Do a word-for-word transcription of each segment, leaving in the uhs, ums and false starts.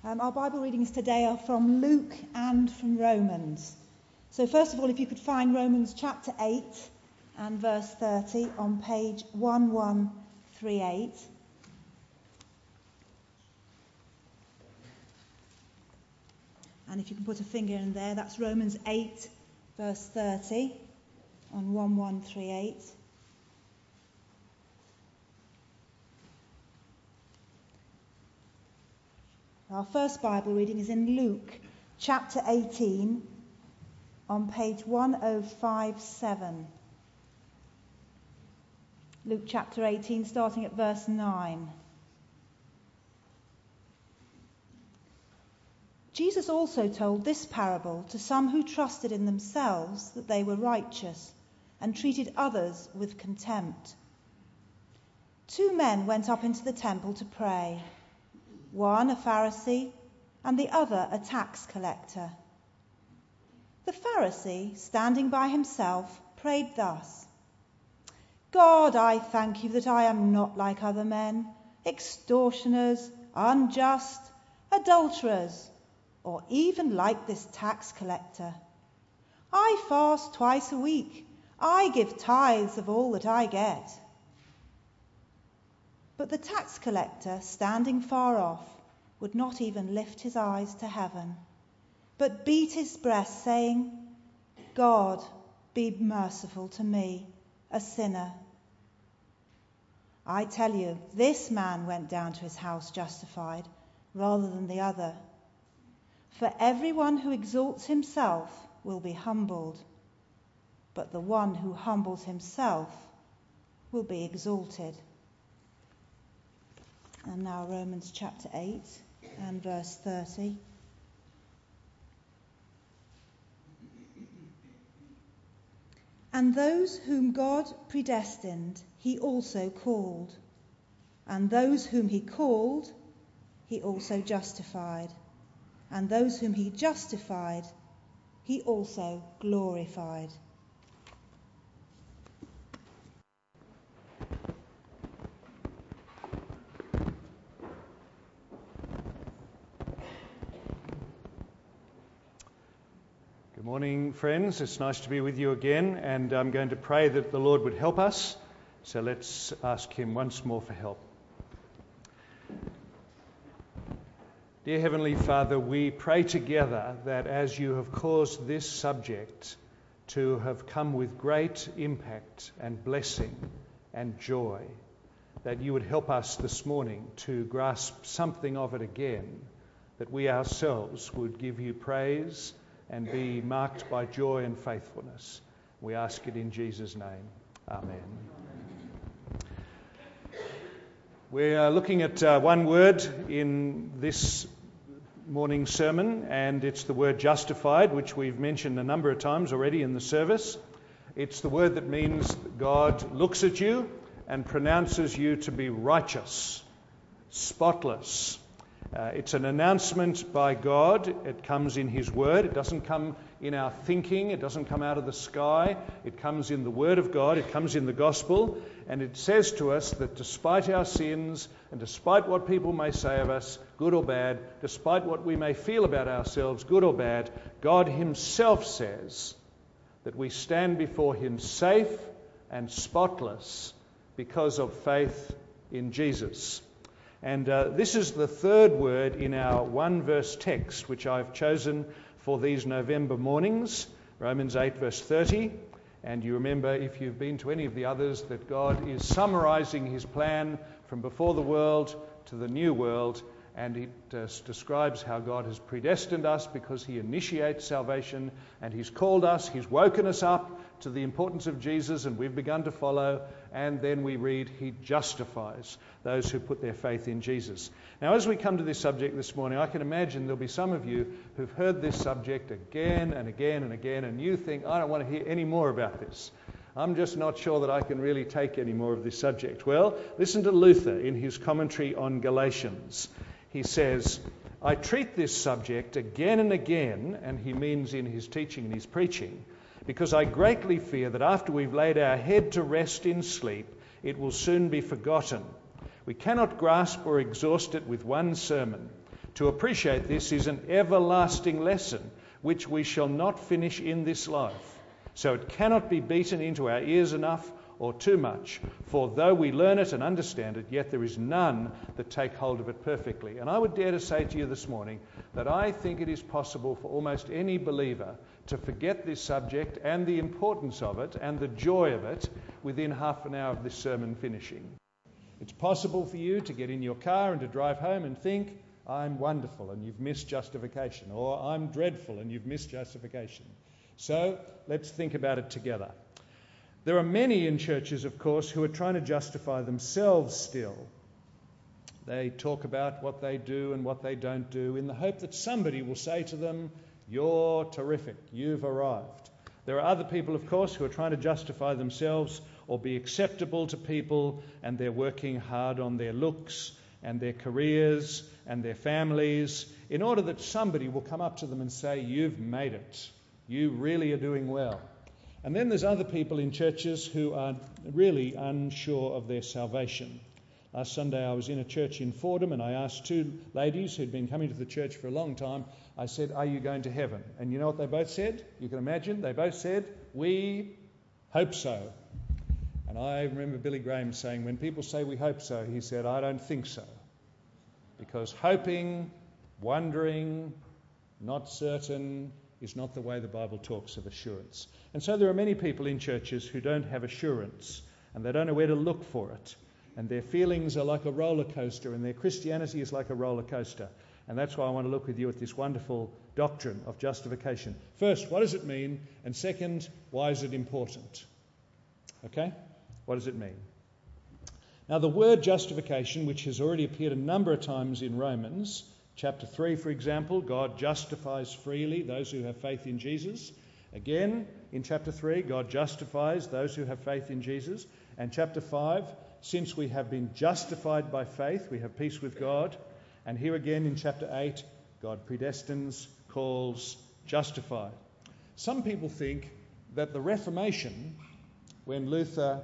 Um, our Bible readings today are from Luke and from Romans. So first of all, if you could find Romans chapter eight and verse thirty on page eleven thirty-eight. And if you can put a finger in there, that's Romans eight verse thirty on eleven thirty-eight. Our first Bible reading is in Luke chapter eighteen on page ten fifty-seven. Luke chapter eighteen, starting at verse nine. Jesus also told this parable to some who trusted in themselves that they were righteous and treated others with contempt. Two men went up into the temple to pray, one a Pharisee and the other a tax collector. The Pharisee, standing by himself, prayed thus: God, I thank you that I am not like other men, extortioners, unjust, adulterers, or even like this tax collector. I fast twice a week. I give tithes of all that I get. But the tax collector, standing far off, would not even lift his eyes to heaven, but beat his breast, saying, God, be merciful to me, a sinner. I tell you, this man went down to his house justified, rather than the other. For everyone who exalts himself will be humbled, but the one who humbles himself will be exalted. And now Romans chapter eight and verse thirty. And those whom God predestined, he also called. And those whom he called, he also justified. And those whom he justified, he also glorified. Good morning, friends. It's nice to be with you again, and I'm going to pray that the Lord would help us. So let's ask him once more for help. Dear Heavenly Father, we pray together that as you have caused this subject to have come with great impact and blessing and joy, that you would help us this morning to grasp something of it again, that we ourselves would give you praise and be marked by joy and faithfulness. We ask it in Jesus' name. Amen. We are looking at uh, one word in this morning's sermon, and it's the word justified, which we've mentioned a number of times already in the service. It's the word that means God looks at you and pronounces you to be righteous, spotless. Uh, it's an announcement by God. It comes in his word. It doesn't come in our thinking. It doesn't come out of the sky. It comes in the word of God. It comes in the gospel. And it says to us that despite our sins and despite what people may say of us, good or bad, despite what we may feel about ourselves, good or bad, God himself says that we stand before him safe and spotless because of faith in Jesus. And uh, this is the third word in our one-verse text, which I've chosen for these November mornings, Romans eight, verse thirty. And you remember, if you've been to any of the others, that God is summarizing his plan from before the world to the new world, and it uh, describes how God has predestined us because he initiates salvation, and he's called us, he's woken us up to the importance of Jesus, and we've begun to follow. And then we read, he justifies those who put their faith in Jesus. Now, as we come to this subject this morning, I can imagine there'll be some of you who've heard this subject again and again and again, and you think, I don't want to hear any more about this. I'm just not sure that I can really take any more of this subject. Well, listen to Luther in his commentary on Galatians. He says, I treat this subject again and again, and he means in his teaching and his preaching, because I greatly fear that after we've laid our head to rest in sleep, it will soon be forgotten. We cannot grasp or exhaust it with one sermon. To appreciate this is an everlasting lesson which we shall not finish in this life. So it cannot be beaten into our ears enough or too much. For though we learn it and understand it, yet there is none that take hold of it perfectly. And I would dare to say to you this morning that I think it is possible for almost any believer to forget this subject and the importance of it and the joy of it within half an hour of this sermon finishing. It's possible for you to get in your car and to drive home and think, I'm wonderful, and you've missed justification, or I'm dreadful and you've missed justification. So let's think about it together. There are many in churches, of course, who are trying to justify themselves still. They talk about what they do and what they don't do in the hope that somebody will say to them, you're terrific, you've arrived. There are other people, of course, who are trying to justify themselves or be acceptable to people, and they're working hard on their looks and their careers and their families in order that somebody will come up to them and say, you've made it. You really are doing well. And then there's other people in churches who are really unsure of their salvation. Last Sunday I was in a church in Fordham and I asked two ladies who'd been coming to the church for a long time, I said, are you going to heaven? And you know what they both said? You can imagine, they both said, we hope so. And I remember Billy Graham saying, when people say we hope so, he said, I don't think so. Because hoping, wondering, not certain is not the way the Bible talks of assurance. And so there are many people in churches who don't have assurance and they don't know where to look for it. And their feelings are like a roller coaster and their Christianity is like a roller coaster. And that's why I want to look with you at this wonderful doctrine of justification. First, what does it mean? And second, why is it important? Okay? What does it mean? Now, the word justification, which has already appeared a number of times in Romans, chapter three, for example, God justifies freely those who have faith in Jesus. Again, in chapter three, God justifies those who have faith in Jesus. And chapter five, since we have been justified by faith, we have peace with God. And here again in chapter eight, God predestines, calls, justifies. Some people think that the Reformation, when Luther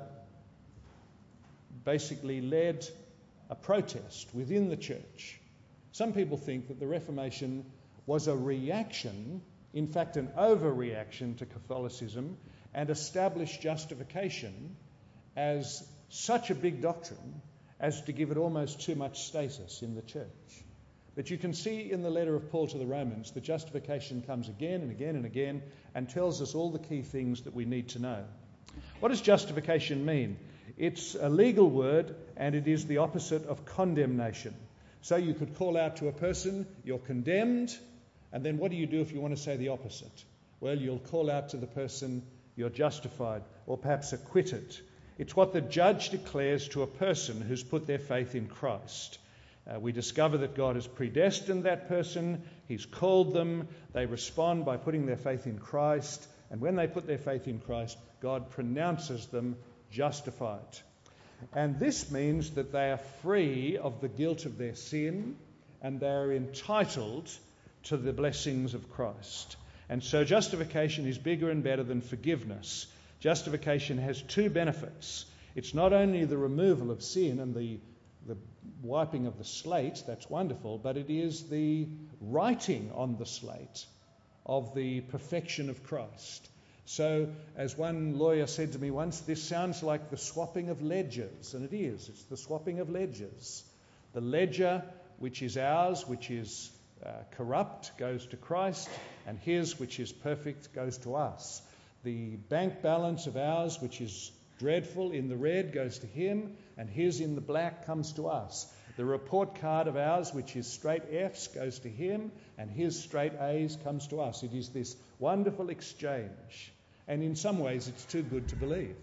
basically led a protest within the church, some people think that the Reformation was a reaction, in fact an overreaction to Catholicism, and established justification as such a big doctrine as to give it almost too much status in the church. But you can see in the letter of Paul to the Romans that justification comes again and again and again and tells us all the key things that we need to know. What does justification mean? It's a legal word and it is the opposite of condemnation. So you could call out to a person, you're condemned, and then what do you do if you want to say the opposite? Well, you'll call out to the person, you're justified, or perhaps acquitted. It's what the judge declares to a person who's put their faith in Christ. Uh, we discover that God has predestined that person, He's called them, they respond by putting their faith in Christ, and when they put their faith in Christ, God pronounces them justified. And this means that they are free of the guilt of their sin and they are entitled to the blessings of Christ. And so justification is bigger and better than forgiveness. Justification has two benefits. It's not only the removal of sin and the, the wiping of the slate, that's wonderful, but it is the writing on the slate of the perfection of Christ. So, as one lawyer said to me once, this sounds like the swapping of ledgers, and it is. It's the swapping of ledgers. The ledger, which is ours, which is uh, corrupt, goes to Christ, and His, which is perfect, goes to us. The bank balance of ours, which is dreadful, in the red, goes to Him, and His in the black comes to us. The report card of ours, which is straight F's, goes to Him, and His straight A's comes to us. It is this wonderful exchange. And in some ways, it's too good to believe,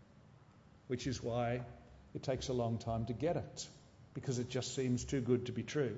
which is why it takes a long time to get it, because it just seems too good to be true.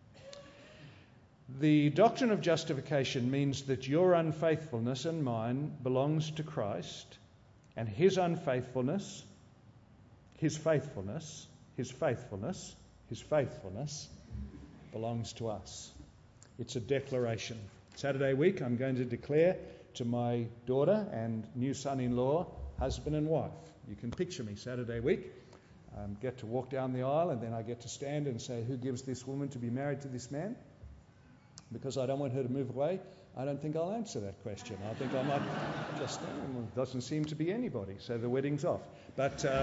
The doctrine of justification means that your unfaithfulness and mine belongs to Christ, and His unfaithfulness, His faithfulness, His faithfulness, His faithfulness belongs to us. It's a declaration. Saturday week, I'm going to declare to my daughter and new son-in-law, husband and wife. You can picture me Saturday week. I um, get to walk down the aisle and then I get to stand and say, who gives this woman to be married to this man? because I don't want her to move away, I don't think I'll answer that question. I think I might just, well, doesn't seem to be anybody, so the wedding's off. But uh,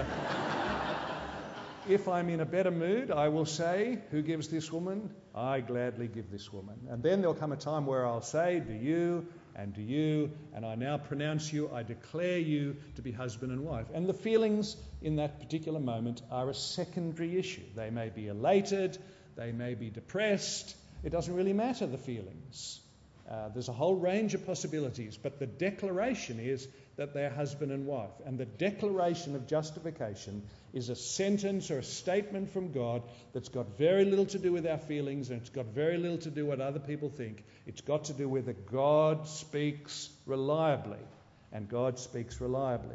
if I'm in a better mood, I will say, who gives this woman? I gladly give this woman. And then there'll come a time where I'll say, do you, and do you, and I now pronounce you, I declare you to be husband and wife. And the feelings in that particular moment are a secondary issue. They may be elated, they may be depressed. It doesn't really matter, the feelings. Uh, there's a whole range of possibilities, but the declaration is that they're husband and wife. And the declaration of justification is a sentence or a statement from God that's got very little to do with our feelings, and it's got very little to do with what other people think. It's got to do with that God speaks reliably, and God speaks reliably.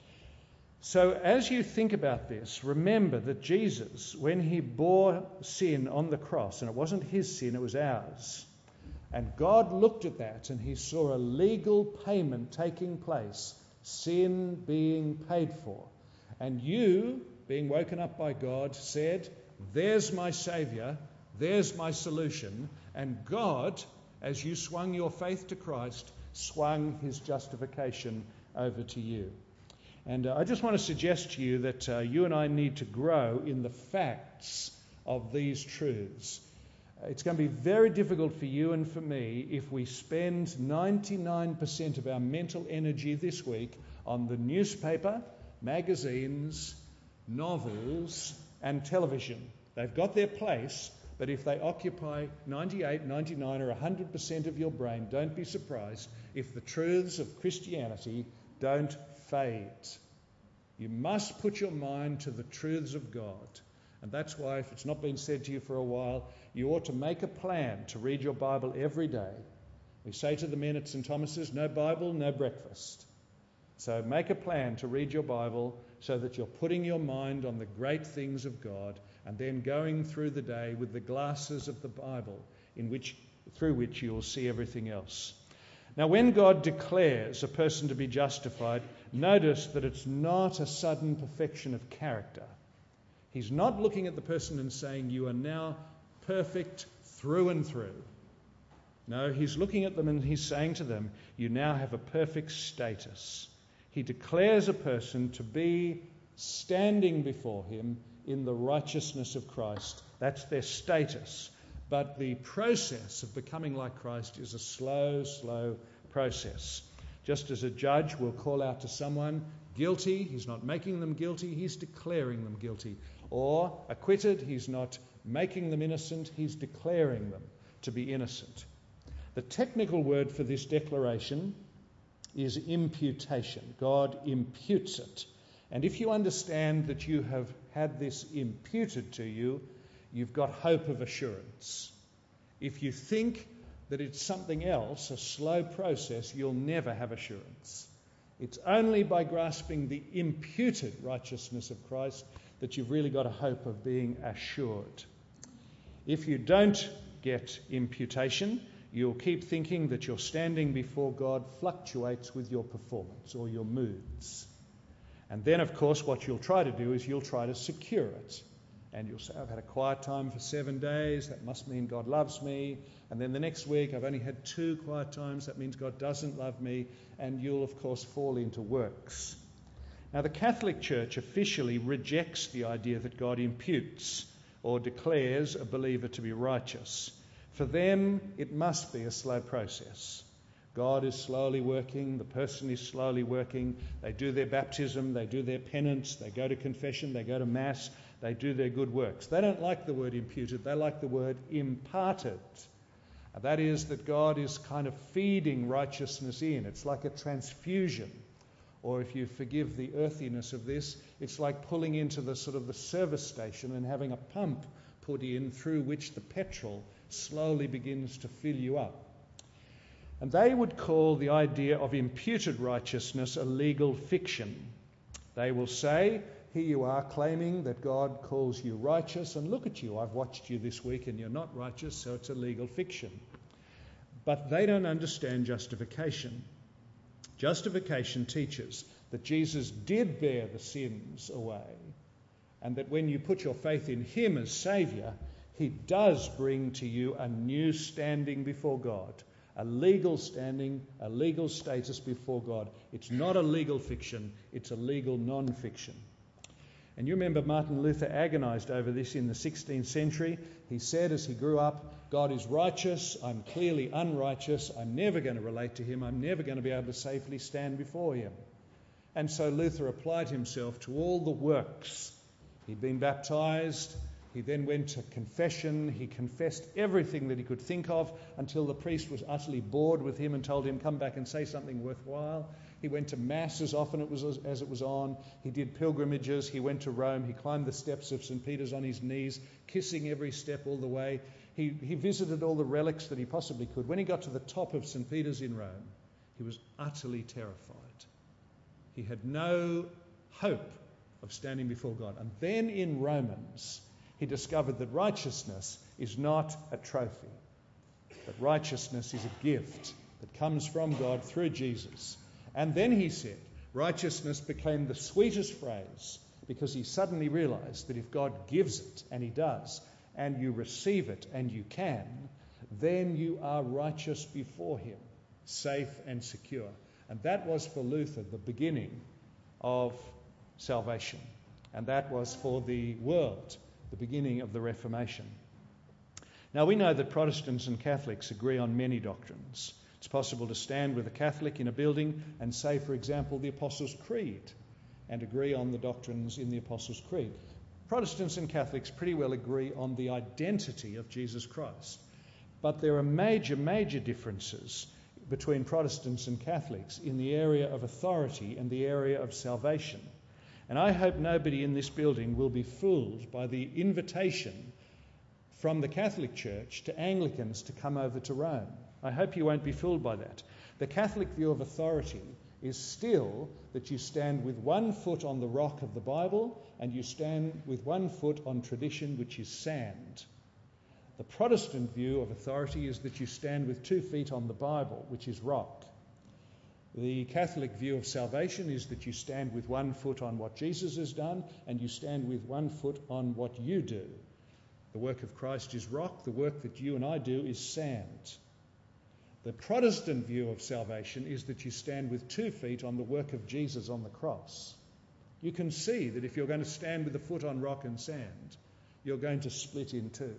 So as you think about this, remember that Jesus, when he bore sin on the cross, and it wasn't his sin, it was ours, and God looked at that and he saw a legal payment taking place, sin being paid for. And you, being woken up by God, said, there's my Saviour, there's my solution. And God, as you swung your faith to Christ, swung his justification over to you. And uh, I just want to suggest to you that uh, you and I need to grow in the facts of these truths. It's going to be very difficult for you and for me if we spend ninety-nine percent of our mental energy this week on the newspaper, magazines, novels, and television. They've got their place, but if they occupy ninety-eight, ninety-nine, or one hundred percent of your brain, don't be surprised if the truths of Christianity don't fade. You must put your mind to the truths of God. And that's why, if it's not been said to you for a while, you ought to make a plan to read your Bible every day. We say to the men at Saint Thomas's, no Bible, no breakfast. So make a plan to read your Bible so that you're putting your mind on the great things of God, and then going through the day with the glasses of the Bible in which, through which you will see everything else. Now, when God declares a person to be justified, notice that it's not a sudden perfection of character. He's not looking at the person and saying, you are now perfect through and through. No, he's looking at them and he's saying to them, you now have a perfect status. He declares a person to be standing before him in the righteousness of Christ. That's their status. But the process of becoming like Christ is a slow, slow process. Just as a judge will call out to someone guilty, he's not making them guilty, he's declaring them guilty. Or acquitted, he's not making them innocent, he's declaring them to be innocent. The technical word for this declaration is imputation. God imputes it. And if you understand that you have had this imputed to you, you've got hope of assurance. If you think that it's something else, a slow process, you'll never have assurance. It's only by grasping the imputed righteousness of Christ that you've really got a hope of being assured. If you don't get imputation, you'll keep thinking that your standing before God fluctuates with your performance or your moods. And then, of course, what you'll try to do is you'll try to secure it. And you'll say, I've had a quiet time for seven days, that must mean God loves me. And then the next week, I've only had two quiet times, that means God doesn't love me. And you'll, of course, fall into works. Now, the Catholic Church officially rejects the idea that God imputes or declares a believer to be righteous. For them, it must be a slow process. God is slowly working, the person is slowly working. They do their baptism, they do their penance, they go to confession, they go to Mass, they do their good works. They don't like the word imputed, they like the word imparted. That is, that God is kind of feeding righteousness in. It's like a transfusion. Or if you forgive the earthiness of this, it's like pulling into the sort of the service station and having a pump put in through which the petrol slowly begins to fill you up. And they would call the idea of imputed righteousness a legal fiction. They will say, here you are claiming that God calls you righteous, and look at you, I've watched you this week and you're not righteous, so it's a legal fiction. But they don't understand justification. Justification teaches that Jesus did bear the sins away, and that when you put your faith in him as Saviour, He does bring to you a new standing before God, a legal standing, a legal status before God. It's not a legal fiction, it's a legal non-fiction. And you remember Martin Luther agonized over this in the sixteenth century. He said as he grew up, God is righteous, I'm clearly unrighteous, I'm never going to relate to him, I'm never going to be able to safely stand before him. And so Luther applied himself to all the works. He'd been baptized, he then went to confession, he confessed everything that he could think of until the priest was utterly bored with him and told him, come back and say something worthwhile. He went to Mass as often it was as it was on. He did pilgrimages. He went to Rome. He climbed the steps of Saint Peter's on his knees, kissing every step all the way. He, he visited all the relics that he possibly could. When he got to the top of Saint Peter's in Rome, he was utterly terrified. He had no hope of standing before God. And then in Romans, he discovered that righteousness is not a trophy, but righteousness is a gift that comes from God through Jesus. And then he said, righteousness became the sweetest phrase because he suddenly realized that if God gives it, and he does, and you receive it, and you can, then you are righteous before him, safe and secure. And that was for Luther the beginning of salvation. And that was for the world the beginning of the Reformation. Now we know that Protestants and Catholics agree on many doctrines. It's possible to stand with a Catholic in a building and say, for example, the Apostles' Creed, and agree on the doctrines in the Apostles' Creed. Protestants and Catholics pretty well agree on the identity of Jesus Christ. But there are major, major differences between Protestants and Catholics in the area of authority and the area of salvation. And I hope nobody in this building will be fooled by the invitation from the Catholic Church to Anglicans to come over to Rome. I hope you won't be fooled by that. The Catholic view of authority is still that you stand with one foot on the rock of the Bible and you stand with one foot on tradition, which is sand. The Protestant view of authority is that you stand with two feet on the Bible, which is rock. The Catholic view of salvation is that you stand with one foot on what Jesus has done and you stand with one foot on what you do. The work of Christ is rock, the work that you and I do is sand. The Protestant view of salvation is that you stand with two feet on the work of Jesus on the cross. You can see that if you're going to stand with a foot on rock and sand, you're going to split in two.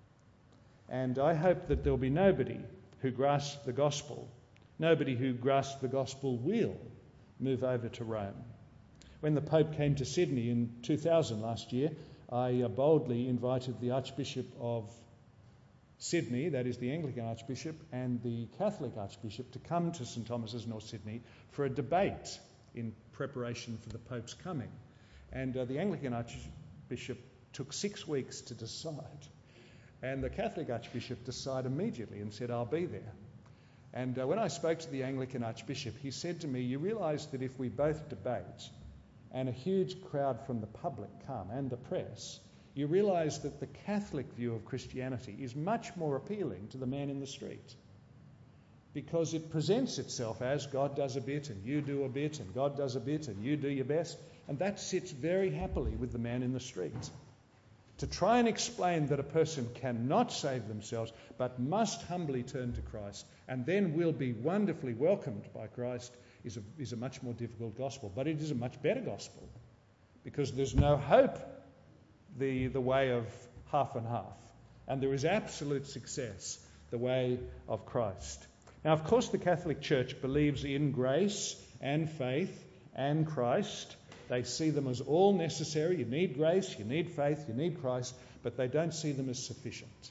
And I hope that there'll be nobody who grasps the gospel, nobody who grasps the gospel will move over to Rome. When the Pope came to Sydney in two thousand last year, I boldly invited the Archbishop of Sydney, that is the Anglican Archbishop, and the Catholic Archbishop to come to St Thomas's, North Sydney, for a debate in preparation for the Pope's coming. And uh, the Anglican Archbishop took six weeks to decide. And the Catholic Archbishop decided immediately and said, I'll be there. And uh, when I spoke to the Anglican Archbishop, he said to me, you realise that if we both debate and a huge crowd from the public come and the press, you realise that the Catholic view of Christianity is much more appealing to the man in the street because it presents itself as God does a bit and you do a bit and God does a bit and you do your best, and that sits very happily with the man in the street. To try and explain that a person cannot save themselves but must humbly turn to Christ and then will be wonderfully welcomed by Christ is a, is a much more difficult gospel, but it is a much better gospel because there's no hope the, the way of half and half, and there is absolute success the way of Christ. Now, of course, the Catholic Church believes in grace and faith and Christ. They see them as all necessary. You need grace, you need faith, you need Christ, but they don't see them as sufficient.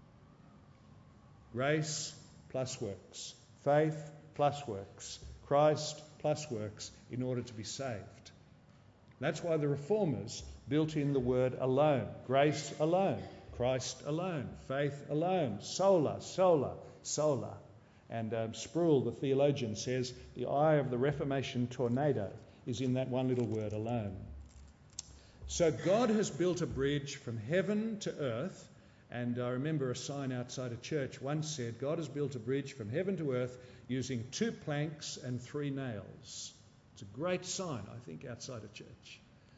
Grace plus works, faith plus works, Christ plus works in order to be saved. That's why the Reformers built in the word alone, grace alone, Christ alone, faith alone, sola, sola, sola. And um, Sproul, the theologian, says the eye of the Reformation tornado is in that one little word, alone. So God has built a bridge from heaven to earth, and I remember a sign outside a church once said, God has built a bridge from heaven to earth using two planks and three nails. It's a great sign, I think, outside a church.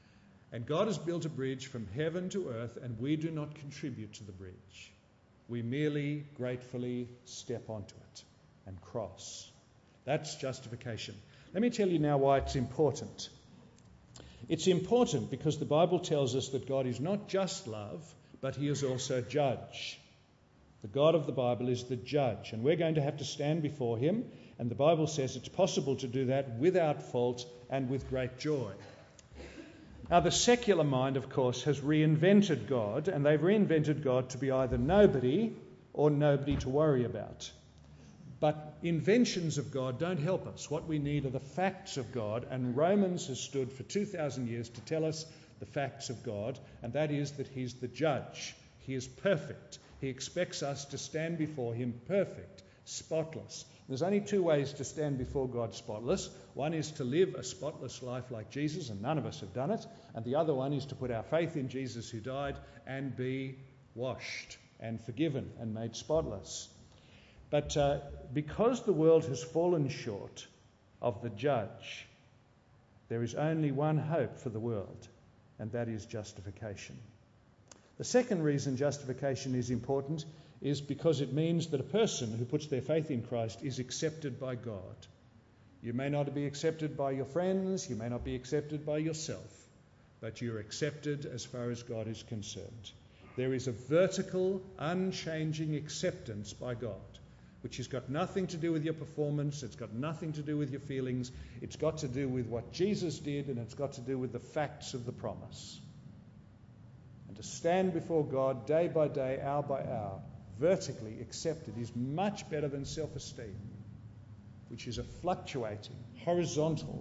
And God has built a bridge from heaven to earth, and we do not contribute to the bridge. We merely gratefully step onto it and cross. That's justification. Let me tell you now why it's important. It's important because the Bible tells us that God is not just love, but he is also judge. The God of the Bible is the judge, and we're going to have to stand before him, and the Bible says it's possible to do that without fault and with great joy. Now, the secular mind, of course, has reinvented God, and they've reinvented God to be either nobody or nobody to worry about. But inventions of God don't help us. What we need are the facts of God, and Romans has stood for two thousand years to tell us the facts of God, and that is that he's the judge. He is perfect. He expects us to stand before him perfect, spotless. There's only two ways to stand before God spotless. One is to live a spotless life like Jesus, and none of us have done it. And the other one is to put our faith in Jesus who died and be washed and forgiven and made spotless. But uh, because the world has fallen short of the judge, there is only one hope for the world, and that is justification. The second reason justification is important is because it means that a person who puts their faith in Christ is accepted by God. You may not be accepted by your friends, you may not be accepted by yourself, but you're accepted as far as God is concerned. There is a vertical, unchanging acceptance by God, which has got nothing to do with your performance, it's got nothing to do with your feelings, it's got to do with what Jesus did, and it's got to do with the facts of the promise. And to stand before God day by day, hour by hour, vertically accepted is much better than self-esteem, which is a fluctuating, horizontal,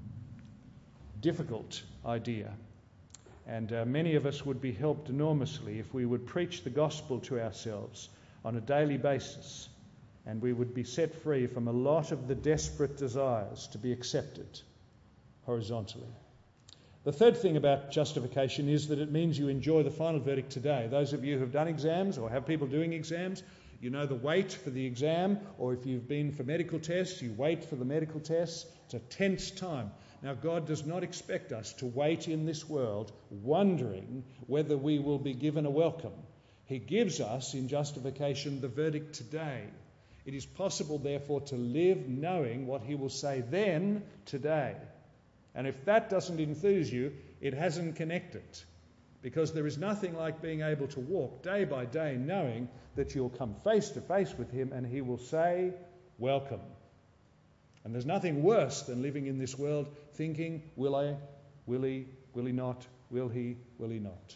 difficult idea. And uh, many of us would be helped enormously if we would preach the gospel to ourselves on a daily basis, and we would be set free from a lot of the desperate desires to be accepted horizontally. The third thing about justification is that it means you enjoy the final verdict today. Those of you who have done exams or have people doing exams, you know the wait for the exam, or if you've been for medical tests, you wait for the medical tests. It's a tense time. Now, God does not expect us to wait in this world wondering whether we will be given a welcome. He gives us, in justification, the verdict today. It is possible, therefore, to live knowing what he will say then, today. And if that doesn't enthuse you, it hasn't connected. Because there is nothing like being able to walk day by day knowing that you'll come face to face with him and he will say, welcome. And there's nothing worse than living in this world thinking, will I, will he, will he not, will he, will he not.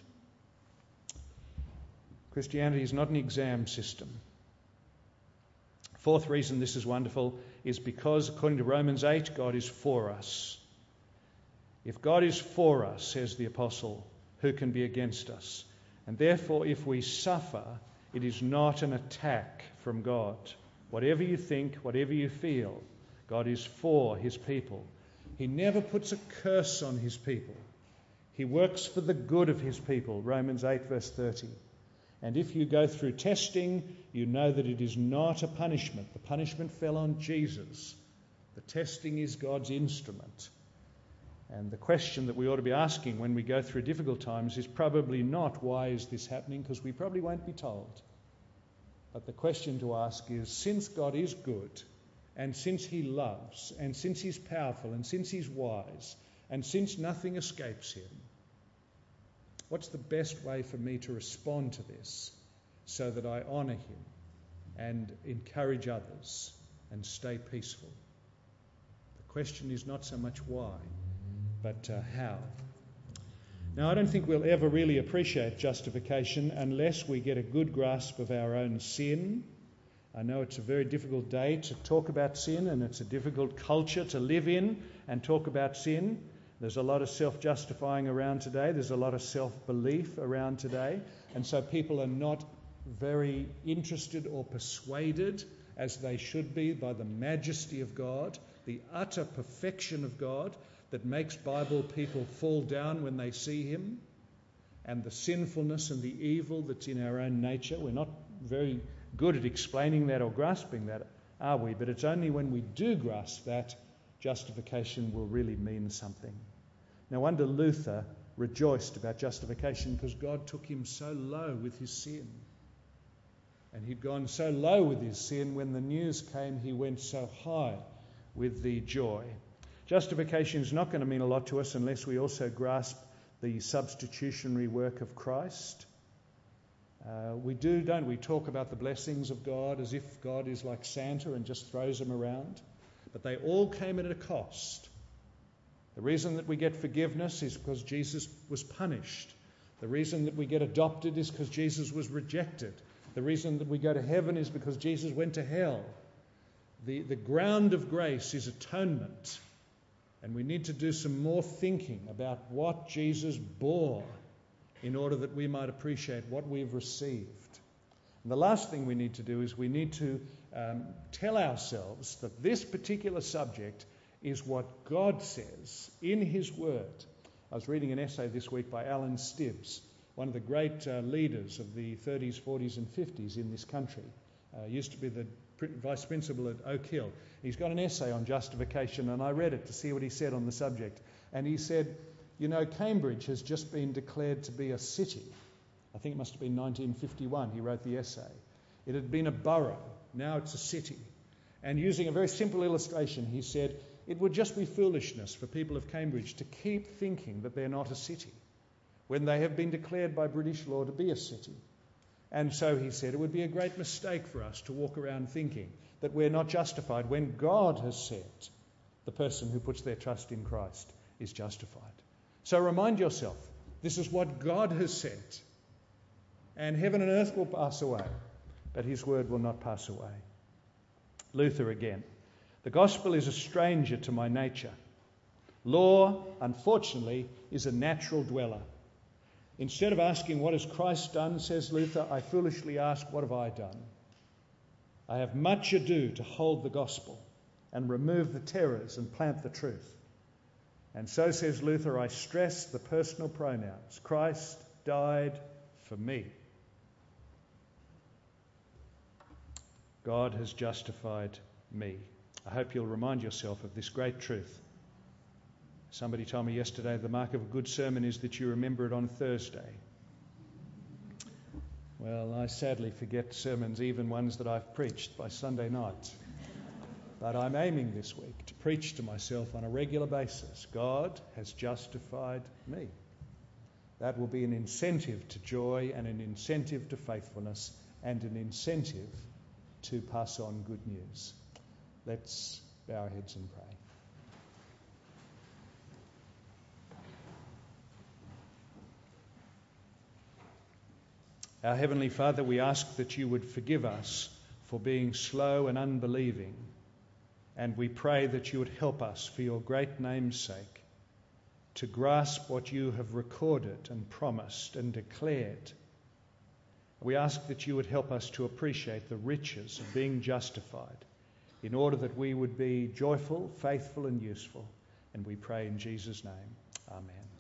Christianity is not an exam system. Fourth reason this is wonderful is because, according to Romans eight, God is for us. If God is for us, says the apostle, who can be against us? And therefore, if we suffer, it is not an attack from God. Whatever you think, whatever you feel, God is for his people. He never puts a curse on his people. He works for the good of his people, Romans eight verse thirty. And if you go through testing, you know that it is not a punishment. The punishment fell on Jesus. The testing is God's instrument. And the question that we ought to be asking when we go through difficult times is probably not, why is this happening? Because we probably won't be told. But the question to ask is, since God is good, and since he loves, and since he's powerful, and since he's wise, and since nothing escapes him, what's the best way for me to respond to this so that I honour him and encourage others and stay peaceful? The question is not so much why, but uh, how. Now, I don't think we'll ever really appreciate justification unless we get a good grasp of our own sin. I know it's a very difficult day to talk about sin, and it's a difficult culture to live in and talk about sin. There's a lot of self-justifying around today. There's a lot of self-belief around today. And so people are not very interested or persuaded, as they should be, by the majesty of God, the utter perfection of God that makes Bible people fall down when they see him, and the sinfulness and the evil that's in our own nature. We're not very good at explaining that or grasping that, are we? But it's only when we do grasp that justification will really mean something. No wonder Luther rejoiced about justification because God took him so low with his sin. And he'd gone so low with his sin, when the news came, he went so high with the joy. Justification is not going to mean a lot to us unless we also grasp the substitutionary work of Christ. Uh, we do, don't we, talk about the blessings of God as if God is like Santa and just throws them around. But they all came at a cost. The reason that we get forgiveness is because Jesus was punished. The reason that we get adopted is because Jesus was rejected. The reason that we go to heaven is because Jesus went to hell. The, the ground of grace is atonement. And we need to do some more thinking about what Jesus bore in order that we might appreciate what we've received. And the last thing we need to do is we need to um, tell ourselves that this particular subject is what God says in his word. I was reading an essay this week by Alan Stibbs, one of the great uh, leaders of the thirties, forties and fifties in this country. Uh, used to be the vice principal at Oak Hill. He's got an essay on justification, and I read it to see what he said on the subject. And he said, you know, Cambridge has just been declared to be a city. I think it must have been nineteen fifty-one he wrote the essay. It had been a borough, now it's a city. And using a very simple illustration, he said, it would just be foolishness for people of Cambridge to keep thinking that they're not a city when they have been declared by British law to be a city. And so he said it would be a great mistake for us to walk around thinking that we're not justified when God has said the person who puts their trust in Christ is justified. So remind yourself, this is what God has said. And heaven and earth will pass away, but his word will not pass away. Luther again. The gospel is a stranger to my nature. Law, unfortunately, is a natural dweller. Instead of asking, what has Christ done, says Luther, I foolishly ask, what have I done? I have much ado to hold the gospel and remove the terrors and plant the truth. And so, says Luther, I stress the personal pronouns. Christ died for me. God has justified me. I hope you'll remind yourself of this great truth. Somebody told me yesterday the mark of a good sermon is that you remember it on Thursday. Well, I sadly forget sermons, even ones that I've preached, by Sunday night. But I'm aiming this week to preach to myself on a regular basis. God has justified me. That will be an incentive to joy and an incentive to faithfulness and an incentive to pass on good news. Let's bow our heads and pray. Our Heavenly Father, we ask that you would forgive us for being slow and unbelieving, and we pray that you would help us for your great name's sake to grasp what you have recorded and promised and declared. We ask that you would help us to appreciate the riches of being justified in order that we would be joyful, faithful and useful. And we pray in Jesus' name. Amen.